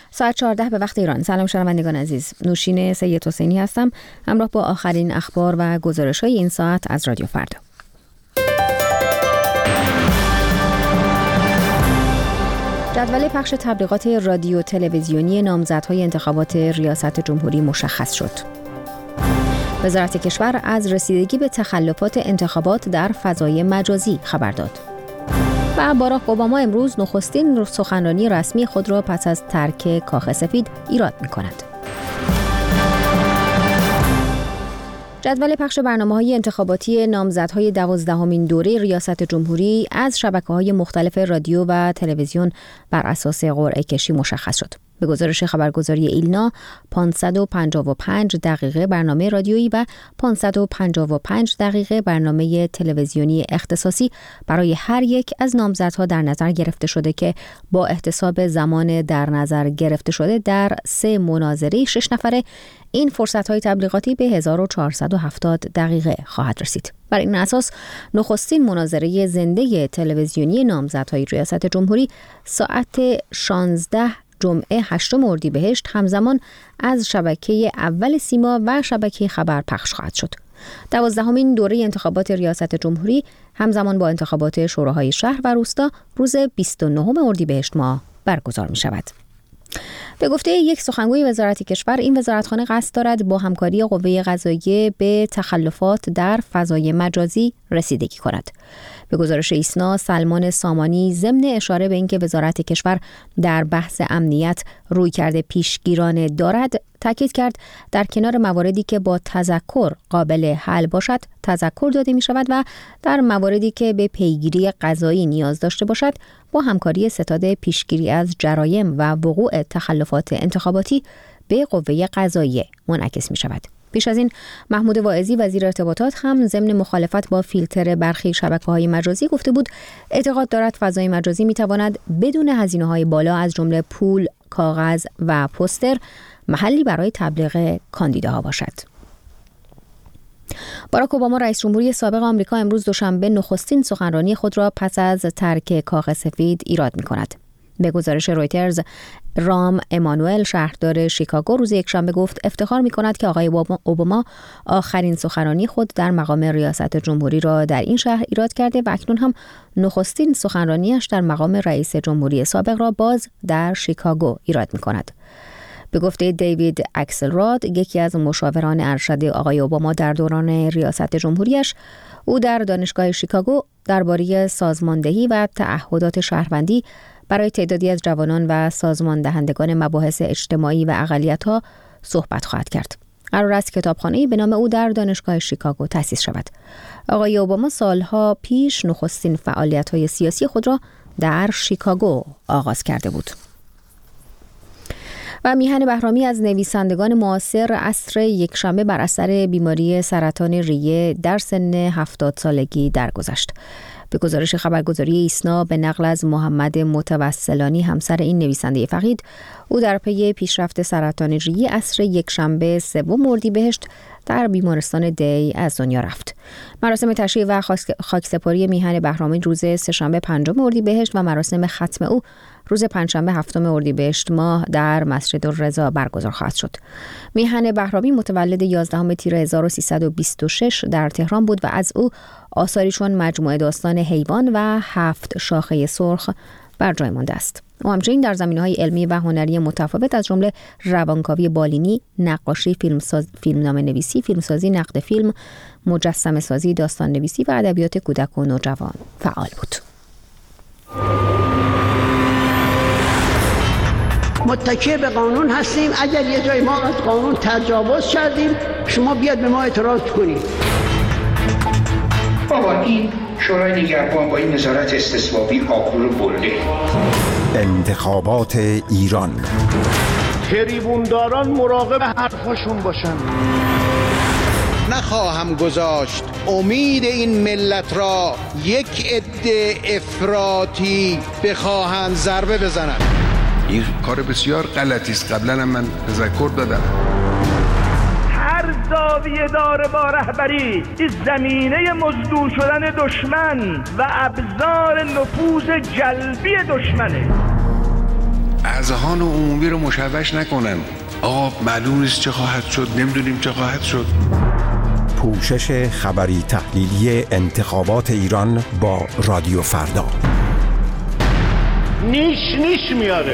ساعت 14 به وقت ایران. سلام شنوندگان عزیز، نوشین سید حسینی هستم همراه با آخرین اخبار و گزارش‌های این ساعت از رادیو فردا. جدول پخش تبلیغات رادیو تلویزیونی نامزدهای انتخابات ریاست جمهوری مشخص شد. وزارت کشور از رسیدگی به تخلفات انتخابات در فضای مجازی خبر داد. و باراک اوباما امروز نخستین سخنرانی رسمی خود را پس از ترک کاخ سفید ایراد می‌کند. جدول پخش برنامه‌های انتخاباتی نامزدهای 12مین دوره ریاست جمهوری از شبکه‌های مختلف رادیو و تلویزیون بر اساس قرعه کشی مشخص شد. به گزارش خبرگزاری ایلنا 555 دقیقه برنامه رادیویی و 555 دقیقه برنامه تلویزیونی اختصاصی برای هر یک از نامزدها در نظر گرفته شده که با احتساب زمان در نظر گرفته شده در 3 مناظره 6 نفره این فرصت‌های تبلیغاتی به 1470 دقیقه خواهد رسید. بر این اساس نخستین مناظره زنده تلویزیونی نامزدهای ریاست جمهوری ساعت 16 جمعه 8 اردیبهشت همزمان از شبکه اول سیما و شبکه خبر پخش خواهد شد. 12مین دوره انتخابات ریاست جمهوری همزمان با انتخابات شوراهای شهر و روستا روز 29 اردیبهشت ماه برگزار می شود. به گفته یک سخنگوی وزارت کشور، این وزارتخانه قصد دارد با همکاری قوه قضاییه به تخلفات در فضای مجازی رسیدگی کند. به گزارش ایسنا، سلمان سامانی ضمن اشاره به اینکه وزارت کشور در بحث امنیت رویکرد پیشگیرانه دارد، تاکید کرد در کنار مواردی که با تذکر قابل حل باشد تذکر داده می شود و در مواردی که به پیگیری قضایی نیاز داشته باشد با همکاری ستاد پیشگیری از جرایم و وقوع تخلفات انتخاباتی به قوه قضاییه منعکس می شود. پیش از این محمود واعظی وزیر ارتباطات هم ضمن مخالفت با فیلتر برخی شبکه‌های مجازی گفته بود اعتقاد دارد فضای مجازی می‌تواند بدون هزینه‌های بالا از جمله پول، کاغذ و پوستر محلی برای تبلیغ کاندیداها باشد. باراک اوباما رئیس جمهوری سابق آمریکا امروز دوشنبه نخستین سخنرانی خود را پس از ترک کاخ سفید ایراد می‌کند. به گزارش رویترز، رام امانوئل شهردار شیکاگو روز یکشنبه گفت افتخار می‌کند که آقای اوباما آخرین سخنرانی خود در مقام ریاست جمهوری را در این شهر ایراد کرده و اکنون هم نخستین سخنرانیش در مقام رئیس جمهوری سابق را باز در شیکاگو ایراد می‌کند. به گفته دیوید اکسلراد، یکی از مشاوران ارشد آقای اوباما در دوران ریاست جمهوریش، او در دانشگاه شیکاگو درباره سازماندهی و تعهدات شهروندی برای تعدادی از جوانان و سازمان دهندگان مباحث اجتماعی و اقلیت‌ها صحبت خواهد کرد. قرار است کتابخانه‌ای به نام او در دانشگاه شیکاگو تأسیس شود. آقای اوباما سالها پیش نخستین فعالیت‌های سیاسی خود را در شیکاگو آغاز کرده بود. و میهن بهرامی از نویسندگان معاصر عصر یکشنبه بر اثر بیماری سرطان ریه در سن 70 سالگی درگذشت. به گزارش خبرگزاری ایسنا به نقل از محمد متوسلانی همسر این نویسنده فقید، او در پی پیشرفت سرطان ریه عصر یکشنبه 3 اردیبهشت در بیمارستان دی از دنیا رفت. مراسم تشییع و خاکسپاری میهن بهرامی روز سه‌شنبه 5 اردیبهشت و مراسم ختم او روز پنجشنبه 7 اردیبهشت ماه در مسجد الرضا برگزار خواهد شد. میهن بهرامی متولد 11 تیر 1326 در تهران بود و از او آثاری چون مجموعه داستان حیوان و 7 شاخه سرخ بر جای مانده است. او همچنین در زمینه‌های علمی و هنری متفاوت از جمله روانکاوی بالینی، نقاشی، فیلمنامه نویسی، فیلمسازی، نقد فیلم، مجسمه سازی، داستان نویسی و ادبیات کودک و نوجوان فعال بود. متکی به قانون هستیم. اگر یه جای ما از قانون تجاوز کردیم شما بیاد به ما اعتراض کنید. بابا این شورای نگهبان با این نظارت استصوابی آبرو رو برده. انتخابات ایران، تریبونداران مراقب حرفاشون باشن. نخواهم گذاشت امید این ملت را یک عده افراطی بخواهند ضربه بزنند. این کار بسیار غلطی است. قبلا هم من تذکر دادم. هر زاویه داره با رهبری این زمینه مزدور شدن دشمن و ابزار نفوذ جلبی دشمنه. اذهان عمومی رو مشوش نکنن. آقا معلوم نیست چه خواهد شد، نمیدونیم چه خواهد شد. پوشش خبری تحلیلی انتخابات ایران با رادیو فردا. نیش میاره.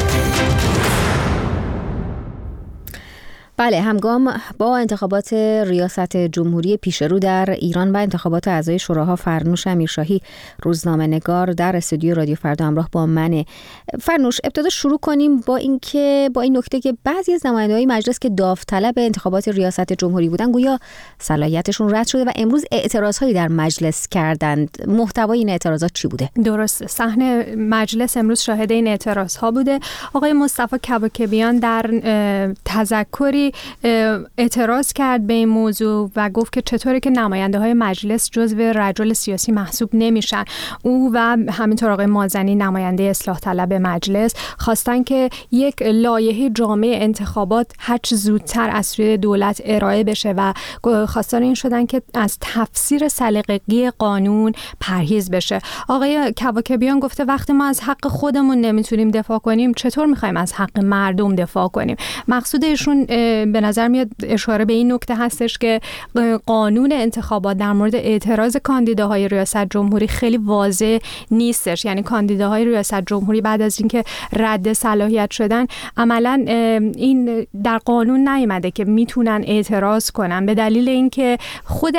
بله، همگام با انتخابات ریاست جمهوری پیشرو در ایران و انتخابات اعضای شوراها، فرنوش امیرشاهی روزنامه‌نگار در استودیو رادیو فردا همراه با منه. فرنوش، ابتدا شروع کنیم با این نکته که بعضی از نماینده‌های مجلس که داوطلب انتخابات ریاست جمهوری بودن گویا صلاحیتشون رد شده و امروز اعتراضهایی در مجلس کردند. محتوای این اعتراضات چی بوده؟ درسته، صحنه مجلس امروز شاهد این اعتراضها بوده. آقای مصطفی کباکبیان در تذکری اعتراض کرد به این موضوع و گفت که چطوره که نماینده های مجلس جزو رجال سیاسی محسوب نمیشن. او و همینطور آقای مازنی نماینده اصلاح طلب مجلس خواستن که یک لایحه جامع انتخابات هرچه زودتر از سوی دولت ارائه بشه و خواستار این شدن که از تفسیر سلیقگی قانون پرهیز بشه. آقای کباکبیان گفته وقتی ما از حق خودمون نمیتونیم دفاع کنیم چطور میخوایم از حق مردم دفاع کنیم؟ مقصود ایشون به نظر میاد اشاره به این نکته هستش که قانون انتخابات در مورد اعتراض کاندیداهای ریاست جمهوری خیلی واضح نیستش. یعنی کاندیداهای ریاست جمهوری بعد از اینکه رد صلاحیت شدن عملاً این در قانون نیامده که میتونن اعتراض کنن، به دلیل اینکه خود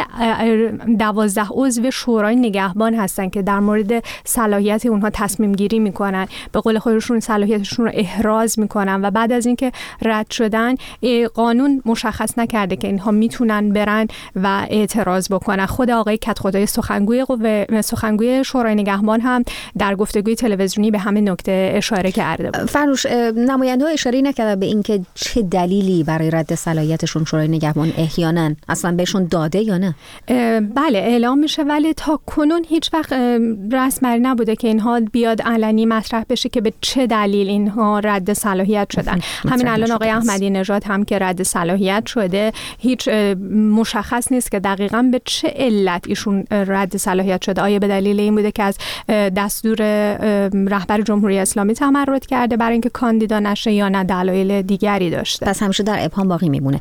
12 عضو شورای نگهبان هستن که در مورد صلاحیت اونها تصمیم گیری میکنن، به قول خودشون صلاحیتشون رو احراز میکنن و بعد از اینکه رد شدن قانون مشخص نکرده که اینها میتونن برن و اعتراض بکنن. خود آقای کدخدای سخنگوی شورای نگهبان هم در گفتگوی تلویزیونی به همین نکته اشاره کرده بود. فرنوش، نماینده‌ها اشاره نکردن به اینکه چه دلیلی برای رد صلاحیتشون شورای نگهبان احیانا اصلا بهشون داده یا نه؟ بله، اعلام میشه ولی تا کنون هیچ وقت رسمی نبوده که اینها بیاد علنی مطرح بشه که به چه دلیل اینها رد صلاحیت شدن. همین الان آقای احمدی نژاد هم که رد صلاحیت شده هیچ مشخص نیست که دقیقاً به چه علت ایشون رد صلاحیت شده. آیا به دلیل این بوده که از دستور رهبر جمهوری اسلامی تمرد کرده برای اینکه کاندیدا نشه یا نه دلایل دیگری داشته؟ پس همیشه در ابهام باقی میمونه.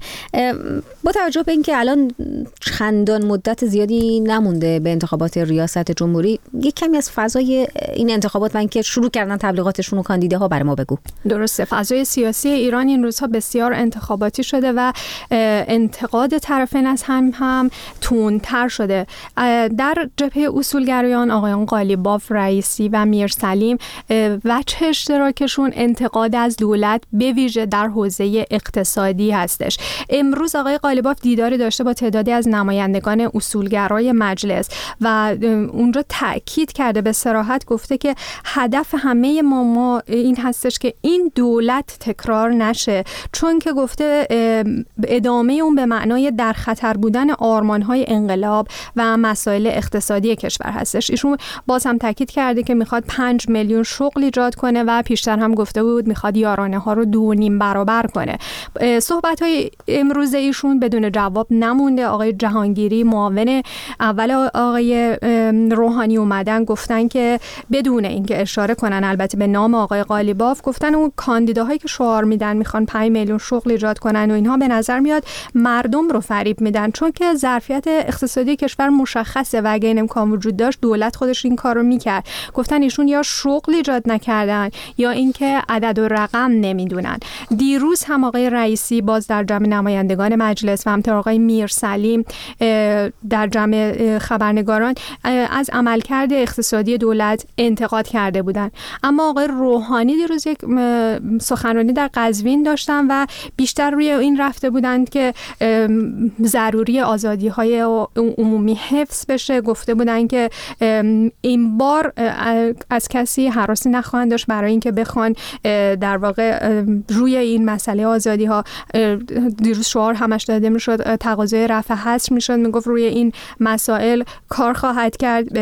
با توجه به اینکه الان چندان مدت زیادی نمونده به انتخابات ریاست جمهوری، یک کمی از فضای این انتخابات و اینکه شروع کردن تبلیغاتشون و کاندیداها برای ما بگو. درسته، فضای سیاسی ایران این روزها بسیار انتخاباتی شده و انتقاد طرفین از هم تندتر شده. در جبهه اصولگرایان آقایان قالیباف، رئیسی و میرسلیم وجه اشتراکشون انتقاد از دولت به ویژه در حوزه اقتصادی هستش. امروز آقای قالیباف دیداری داشته با تعدادی از نمایندگان اصولگرای مجلس و اونجا تأکید کرده، به صراحت گفته که هدف همه ما این هستش که این دولت تکرار نشه، چون که گفته ادامه اون به معنای در خطر بودن آرمان‌های انقلاب و مسائل اقتصادی کشور هستش. ایشون باز هم تاکید کرده که میخواد 5 میلیون شغل ایجاد کنه و پیشتر هم گفته بود میخواد یارانه ها رو 2.5 برابر کنه. صحبت‌های امروز ایشون بدون جواب نمونده. آقای جهانگیری معاون اول آقای روحانی اومدن گفتن که بدون اینکه اشاره کنن البته به نام آقای قالیباف، گفتن اون کاندیداهایی که شعار میدن میخوان 5 میلیون شغل ایجاد کنن و اینها به نظر میاد مردم رو فریب میدن، چون که ظرفیت اقتصادی کشور مشخصه و اگه این امکان وجود داشت دولت خودش این کار رو میکرد. گفتن ایشون یا شغل ایجاد نکردن یا اینکه عدد و رقم نمیدونن. دیروز هم آقای رئیسی باز در جمع نمایندگان مجلس و همینطور آقای میرسلیم در جمع خبرنگاران از عملکرد اقتصادی دولت انتقاد کرده بودن. اما آقای روحانی دیروز یک سخنرانی در قزوین داشتن و بیشتر روی این رفته بودند که ضروری آزادی‌های عمومی حفظ بشه. گفته بودند که این بار از کسی هراسی نخواهند داشت برای اینکه بخوان در واقع روی این مسئله آزادی‌ها، دیروز شعار همش داده میشد تقاضای رفع حصر میشد، میگفت روی این مسائل کار خواهد کرد.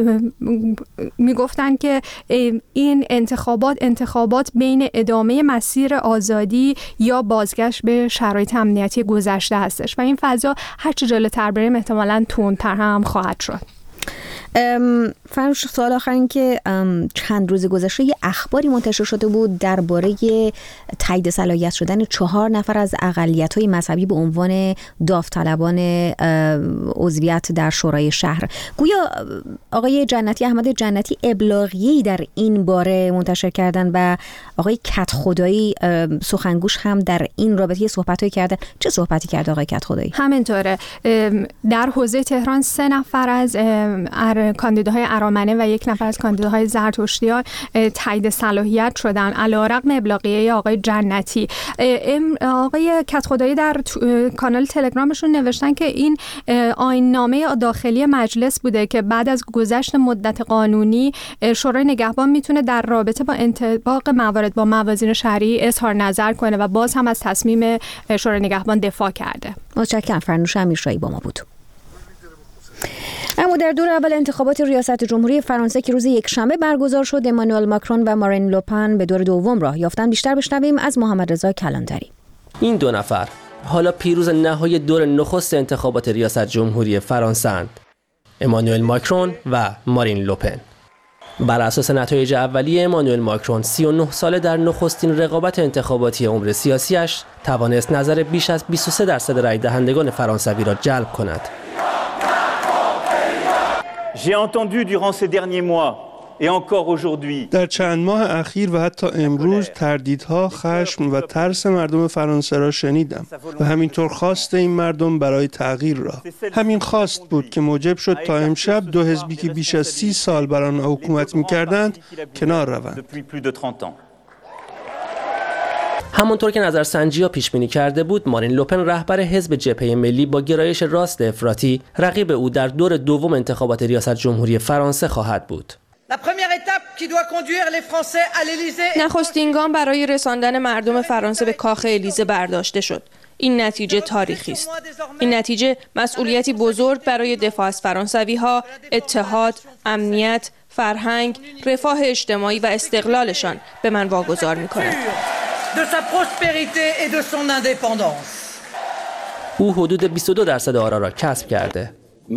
میگفتن که این انتخابات بین ادامه مسیر آزادی یا بازگشت به شرایط امنیتی گذشته هستش و این فضا هرچی جلوتر بریم احتمالاً تندتر هم خواهد شد. فرانوش، سوال آخر این که چند روز گذشته یه اخباری منتشر شده بود درباره تایید صلاحیت شدن 4 نفر از اقلیت‌های مذهبی به عنوان داوطلبان عضویت در شورای شهر. گویا آقای جنتی، احمد جنتی، ابلاغیه‌ای در این باره منتشر کردن و آقای کدخدایی سخنگوش هم در این رابطه صحبت‌هایی کردن. چه صحبتی کرد آقای کدخدایی؟ همینطوره. در حوزه تهران 3 نفر از کاندیداهای ارامنه و 1 نفر از کاندیداهای زرتشتیان تایید صلاحیت شدن علیرغم ابلاغیه آقای جنتی. آقای کدخدایی در کانال تلگرامشون نوشتن که این آیین‌نامه داخلی مجلس بوده که بعد از گذشت مدت قانونی شورای نگهبان میتونه در رابطه با انطباق موارد با موازین شرعی اظهار نظر کنه و باز هم از تصمیم شورای نگهبان دفاع کرده. متشکرم. فرنوش امیرشاهی با ما بود. اما در دور اول انتخابات ریاست جمهوری فرانسه که روز یکشنبه برگزار شد، امانوئل ماکرون و مارین لوپن به دور دوم راه یافتند. بیشتر بشنویم از محمد رضا کلانتری. این 2 نفر حالا پیروز نهایی دور نخست انتخابات ریاست جمهوری فرانسه اند. امانوئل ماکرون و مارین لوپن. بر اساس نتایج اولیه، امانوئل ماکرون 39 ساله در نخستین رقابت انتخاباتی عمر سیاسیش توانست نظر بیش از 23% رای دهندگان فرانسوی را جلب کند. در چند ماه اخیر و حتی امروز تردیدها، خشم و ترس مردم فرانسه را شنیدم و همینطور خواست این مردم برای تغییر را. همین خواست بود که موجب شد تا امشب 2 حزبی که بیش از 30 سال بر آن حکومت می‌کردند کنار روند. همانطور که نظرسنجی‌ها پیش بینی کرده بود، مارین لوپن رهبر حزب جبهه ملی با گرایش راست افراطی رقیب او در دور دوم انتخابات ریاست جمهوری فرانسه خواهد بود. نخستین گام برای رساندن مردم فرانسه به کاخ الیزه برداشته شد. این نتیجه تاریخی است. این نتیجه مسئولیتی بزرگ برای دفاع از فرانسوی‌ها، اتحاد، امنیت، فرهنگ، رفاه اجتماعی و استقلالشان به من واگذار می‌کند. او حدود 22% آرا را کسب کرده.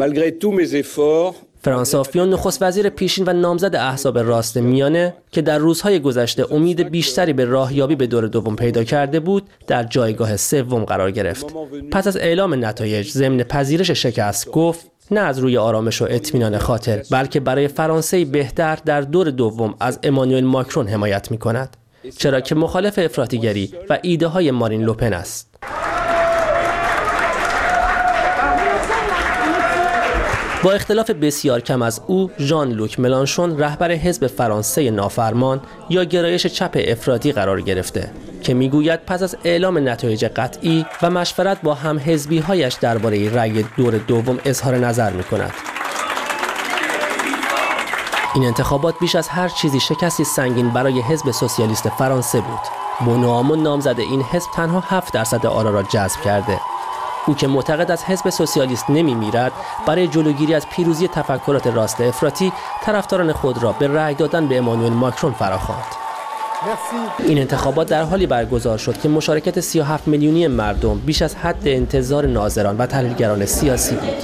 فرانسافیون نخست وزیر پیشین و نامزد احزاب راست میانه که در روزهای گذشته امید بیشتری به راهیابی به دور دوم پیدا کرده بود، در جایگاه سوم قرار گرفت. پس از اعلام نتایج ضمن پذیرش شکست گفت نه از روی آرامش و اطمینان خاطر، بلکه برای فرانسه بهتر در دور دوم از امانوئل ماکرون حمایت می‌کند، چرا که مخالف افراطیگری و ایده های مارین لوپن است. با اختلاف بسیار کم از او، ژان لوک ملانشون رهبر حزب فرانسه نافرمان یا گرایش چپ افراطی قرار گرفته که میگوید پس از اعلام نتایج قطعی و مشورت با هم حزبی هایش درباره رأی دور دوم اظهار نظر میکند. این انتخابات بیش از هر چیزی شکستی سنگین برای حزب سوسیالیست فرانسه بود. بونوامون نامزد این حزب تنها 7% آرا را جذب کرده. او که معتقد از حزب سوسیالیست نمی‌میرد، برای جلوگیری از پیروزی تفکرات راست افراطی طرفداران خود را به رأی دادن به امانوئل ماکرون فراخواند. این انتخابات در حالی برگزار شد که مشارکت 37 میلیونی مردم بیش از حد انتظار ناظران و تحلیلگران سیاسی بود.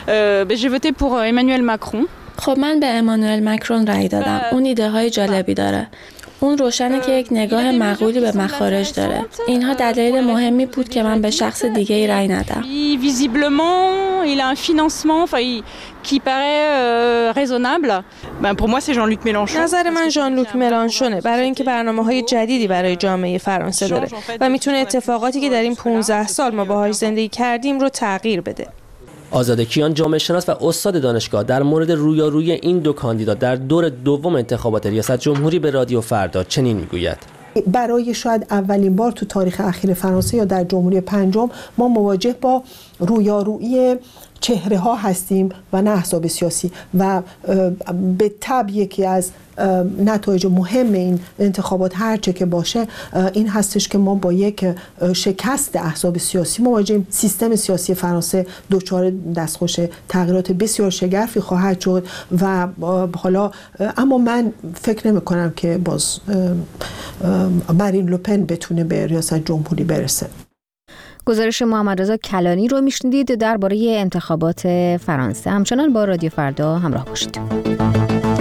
خب من به امانوئل ماکرون رأی دادم. اون ایده های جالبی داره. اون روشنه که یک نگاه معقولی به مخارج داره. اینها دلایل مهمی بود که من به شخص دیگه ای رأی ندم. نظر من ژان لوک ملانشونه، برای اینکه برنامه‌های جدیدی برای جامعه فرانسه داره و میتونه اتفاقاتی که در این 15 سال ما باهاش زندگی کردیم رو تغییر بده. آزاده کیان، جامعه شناس و استاد دانشگاه، در مورد رویارویی این 2 کاندیدا در دور دوم انتخابات ریاست جمهوری به رادیو فردا چنین میگوید: برای شاید اولین بار تو تاریخ اخیر فرانسه یا در جمهوری پنجم ما مواجه با رویارویی چهره ها هستیم و نه احزاب سیاسی و به تبع یکی از نتایج مهم این انتخابات هرچه که باشه این هستش که ما با یک شکست احزاب سیاسی مواجهیم. سیستم سیاسی فرانسه دچار دستخوش تغییرات بسیار شگرفی خواهد شد و حالا اما من فکر نمی کنم که باز مارین لوپن بتونه به ریاست جمهوری برسه. گزارش محمد رضا کلانی رو میشنیدید درباره انتخابات فرانسه. همچنان با رادیو فردا همراه باشید.